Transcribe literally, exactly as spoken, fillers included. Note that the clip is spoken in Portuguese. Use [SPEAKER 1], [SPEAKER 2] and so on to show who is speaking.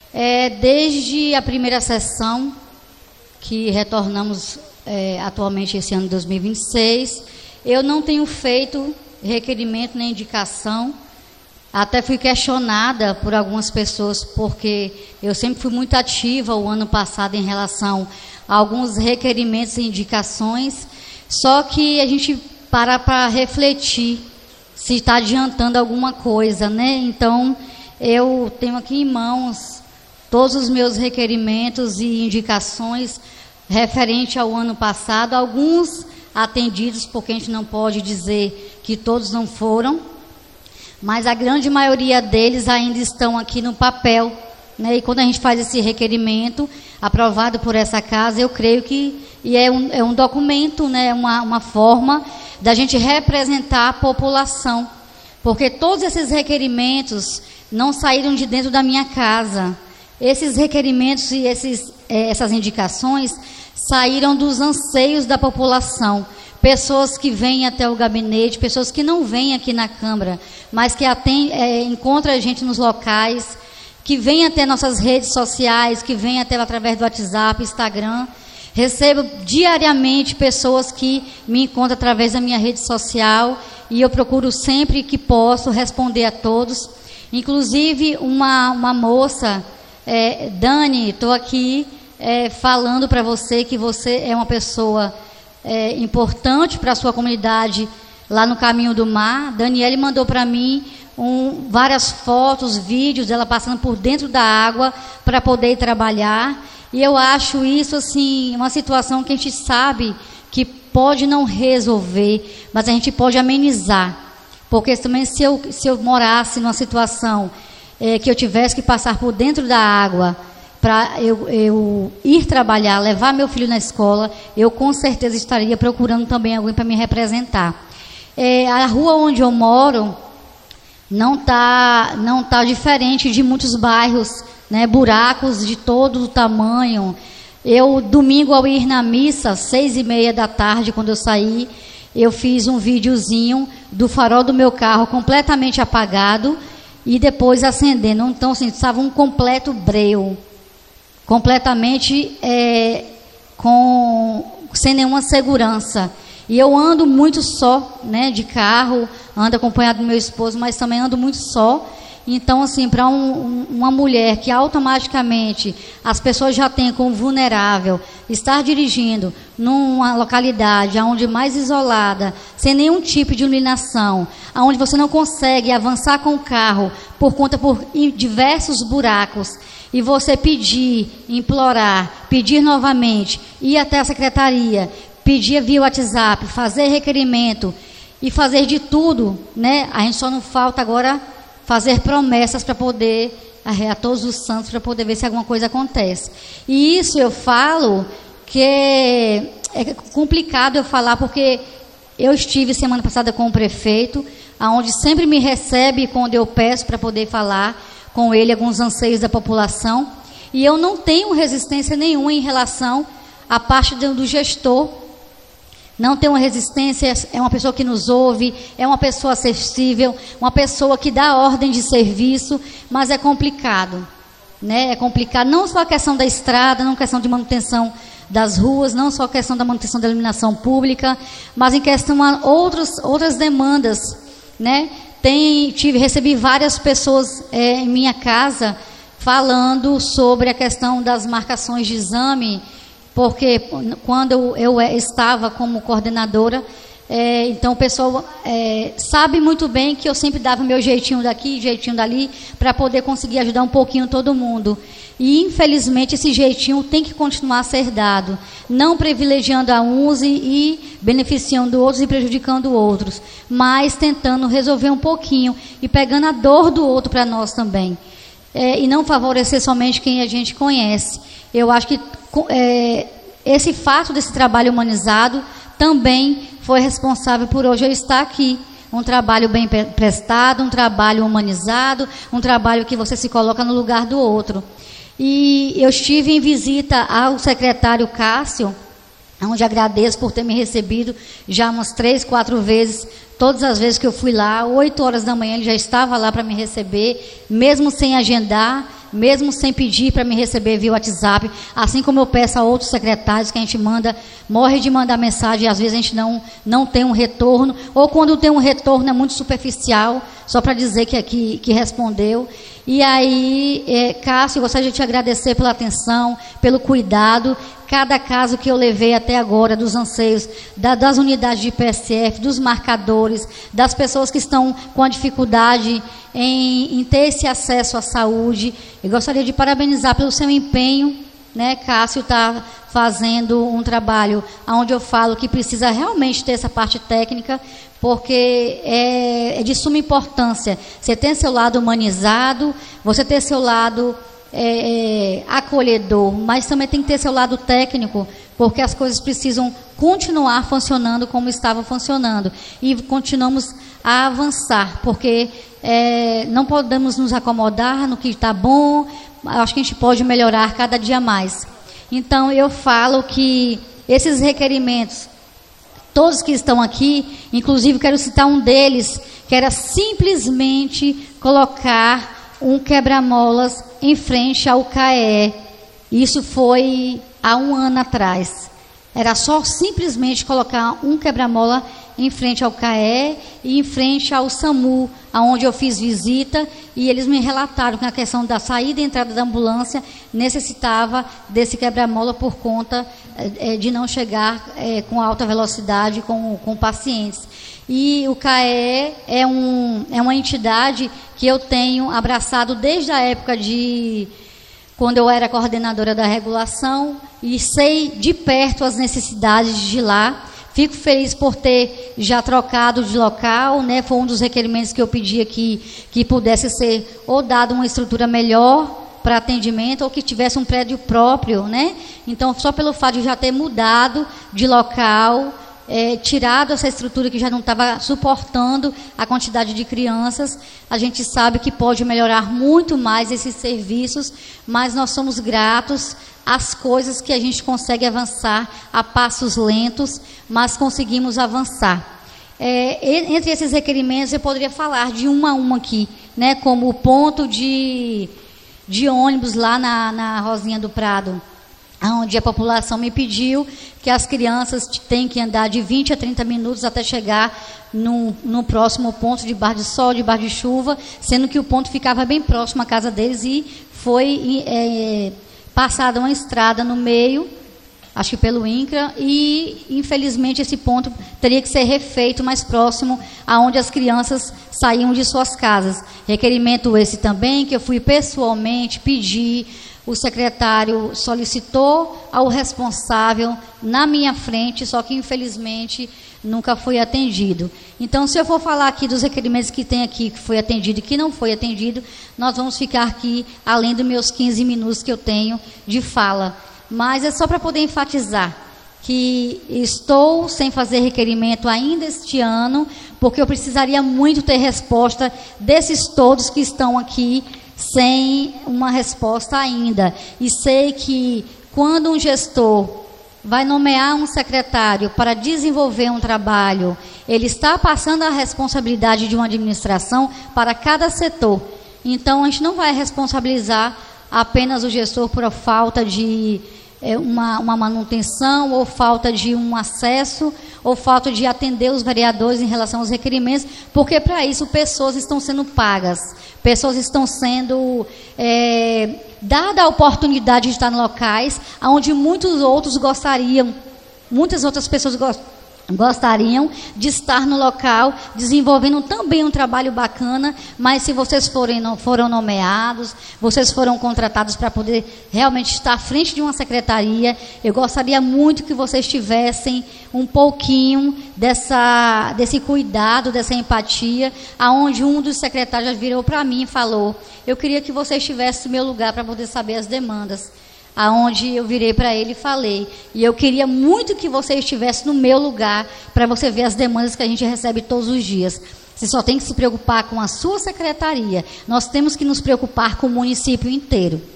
[SPEAKER 1] É, desde a primeira sessão, que retornamos é, atualmente esse ano de dois mil e vinte e seis, eu não tenho feito requerimento nem indicação. Até fui questionada por algumas pessoas, porque eu sempre fui muito ativa o ano passado em relação a alguns requerimentos e indicações, só que a gente para para refletir se está adiantando alguma coisa, né? Então, eu tenho aqui em mãos todos os meus requerimentos e indicações referente ao ano passado, alguns atendidos, porque a gente não pode dizer que todos não foram, mas a grande maioria deles ainda estão aqui no papel, né? E quando a gente faz esse requerimento, aprovado por essa casa, eu creio que e é, um, é um documento, né? uma, uma forma da gente representar a população, porque todos esses requerimentos não saíram de dentro da minha casa. Esses requerimentos e esses, eh, essas indicações saíram dos anseios da população. Pessoas que vêm até o gabinete, pessoas que não vêm aqui na Câmara, mas que atendem, é, encontram a gente nos locais, que vêm até nossas redes sociais, que vêm até através do WhatsApp, Instagram. Recebo diariamente pessoas que me encontram através da minha rede social e eu procuro sempre que posso responder a todos. Inclusive, uma, uma moça, é, Dani, estou aqui é, falando para você que você é uma pessoa É, importante para a sua comunidade lá no Caminho do Mar. Daniele mandou para mim um, várias fotos, vídeos dela passando por dentro da água para poder ir trabalhar, e eu acho isso assim uma situação que a gente sabe que pode não resolver, mas a gente pode amenizar, porque também se eu, se eu morasse numa situação é, que eu tivesse que passar por dentro da água para eu, eu ir trabalhar, levar meu filho na escola, eu com certeza estaria procurando também alguém para me representar. É, a rua onde eu moro não está não tá diferente de muitos bairros, né, buracos de todo o tamanho. Eu, domingo, ao ir na missa, seis e meia da tarde, quando eu saí, eu fiz um videozinho do farol do meu carro completamente apagado e depois acendendo. Então, assim, estava um completo breu. Completamente é, com, sem nenhuma segurança. E eu ando muito só, né, de carro, ando acompanhado do meu esposo, mas também ando muito só. Então, assim, para um, um, uma mulher que automaticamente as pessoas já têm como vulnerável, estar dirigindo numa localidade onde mais isolada, sem nenhum tipo de iluminação, onde você não consegue avançar com o carro por conta por diversos buracos, e você pedir, implorar, pedir novamente, ir até a secretaria, pedir via WhatsApp, fazer requerimento e fazer de tudo, né? A gente só não falta agora fazer promessas para poder, a, a todos os santos, para poder ver se alguma coisa acontece. E isso eu falo que é complicado eu falar, porque eu estive semana passada com o prefeito, aonde sempre me recebe quando eu peço para poder falar com ele alguns anseios da população, e eu não tenho resistência nenhuma em relação à parte do, do gestor. Não tenho uma resistência, é uma pessoa que nos ouve, é uma pessoa acessível, uma pessoa que dá ordem de serviço, mas é complicado, né? É complicado, não só a questão da estrada, não a questão de manutenção das ruas, não só a questão da manutenção da iluminação pública, mas em questão a outros, outras demandas, né? Tem, tive, recebi várias pessoas é, em minha casa falando sobre a questão das marcações de exame, porque quando eu, eu estava como coordenadora, é, então o pessoal é, sabe muito bem que eu sempre dava meu jeitinho daqui, jeitinho dali, para poder conseguir ajudar um pouquinho todo mundo. E infelizmente esse jeitinho tem que continuar a ser dado, não privilegiando a uns e, e beneficiando outros e prejudicando outros, mas tentando resolver um pouquinho e pegando a dor do outro para nós também, é, e não favorecer somente quem a gente conhece. Eu acho que é, esse fato desse trabalho humanizado também foi responsável por hoje eu estar aqui. Um trabalho bem prestado, um trabalho humanizado, um trabalho que você se coloca no lugar do outro. E eu estive em visita ao secretário Cássio, onde agradeço por ter me recebido já umas três, quatro vezes. Todas as vezes que eu fui lá, oito horas da manhã, ele já estava lá para me receber, mesmo sem agendar. mesmo sem pedir para me receber via WhatsApp, assim como eu peço a outros secretários que a gente manda, morre de mandar mensagem e às vezes a gente não, não tem um retorno, ou quando tem um retorno é muito superficial, só para dizer que, que, que respondeu. E aí, é, Cássio, eu gostaria de te agradecer pela atenção, pelo cuidado. Cada caso que eu levei até agora, dos anseios, da, das unidades de I P S F, dos marcadores, das pessoas que estão com a dificuldade em, em ter esse acesso à saúde, eu gostaria de parabenizar pelo seu empenho, né? Cássio está fazendo um trabalho onde eu falo que precisa realmente ter essa parte técnica, porque é, é de suma importância você ter seu lado humanizado, você ter seu lado é, é, acolhedor, mas também tem que ter seu lado técnico, porque as coisas precisam continuar funcionando como estavam funcionando, e continuamos a avançar, porque é, não podemos nos acomodar no que está bom, acho que a gente pode melhorar cada dia mais. Então eu falo que esses requerimentos, todos que estão aqui, inclusive quero citar um deles, que era simplesmente colocar um quebra-molas em frente ao C A E. Isso foi há um ano atrás. Era só simplesmente colocar um quebra-mola em frente ao C A E e em frente ao SAMU, aonde eu fiz visita, e eles me relataram que a questão da saída e entrada da ambulância necessitava desse quebra-mola por conta é, de não chegar é, com alta velocidade com, com pacientes. E o C A E é, um, é uma entidade que eu tenho abraçado desde a época de... quando eu era coordenadora da regulação, e sei de perto as necessidades de lá. Fico feliz por ter já trocado de local, né? Foi um dos requerimentos que eu pedi aqui, que pudesse ser ou dado uma estrutura melhor para atendimento, ou que tivesse um prédio próprio, né? Então, só pelo fato de já ter mudado de local, é, tirado essa estrutura que já não estava suportando a quantidade de crianças, a gente sabe que pode melhorar muito mais esses serviços, mas nós somos gratos às coisas que a gente consegue avançar a passos lentos, mas conseguimos avançar. É, entre esses requerimentos, eu poderia falar de uma a uma aqui, né, como o ponto de, de ônibus lá na, na Rosinha do Prado, onde a população me pediu que as crianças têm que andar de vinte a trinta minutos até chegar no, no próximo ponto, debaixo de sol, debaixo de chuva, sendo que o ponto ficava bem próximo à casa deles, e foi é, passada uma estrada no meio, acho que pelo INCRA, e infelizmente esse ponto teria que ser refeito mais próximo aonde as crianças saíam de suas casas. Requerimento esse também que eu fui pessoalmente pedir. O secretário solicitou ao responsável na minha frente, só que infelizmente nunca foi atendido. Então, se eu for falar aqui dos requerimentos que tem aqui, que foi atendido e que não foi atendido, nós vamos ficar aqui além dos meus quinze minutos que eu tenho de fala. Mas é só para poder enfatizar que estou sem fazer requerimento ainda este ano, porque eu precisaria muito ter resposta desses todos que estão aqui sem uma resposta ainda. E sei que quando um gestor vai nomear um secretário para desenvolver um trabalho, ele está passando a responsabilidade de uma administração para cada setor. Então, a gente não vai responsabilizar apenas o gestor por falta de é, uma, uma manutenção, ou falta de um acesso, ou falta de atender os vereadores em relação aos requerimentos, porque para isso pessoas estão sendo pagas, pessoas estão sendo é, dada a oportunidade de estar em locais onde muitos outros gostariam, muitas outras pessoas gostariam, gostariam de estar no local, desenvolvendo também um trabalho bacana, mas se vocês forem, foram nomeados, vocês foram contratados para poder realmente estar à frente de uma secretaria, eu gostaria muito que vocês tivessem um pouquinho dessa, desse cuidado, dessa empatia, aonde um dos secretários já virou para mim e falou, eu queria que você estivesse no meu lugar para poder saber as demandas. Aonde eu virei para ele e falei, e eu queria muito que você estivesse no meu lugar para você ver as demandas que a gente recebe todos os dias. Você só tem que se preocupar com a sua secretaria, nós temos que nos preocupar com o município inteiro.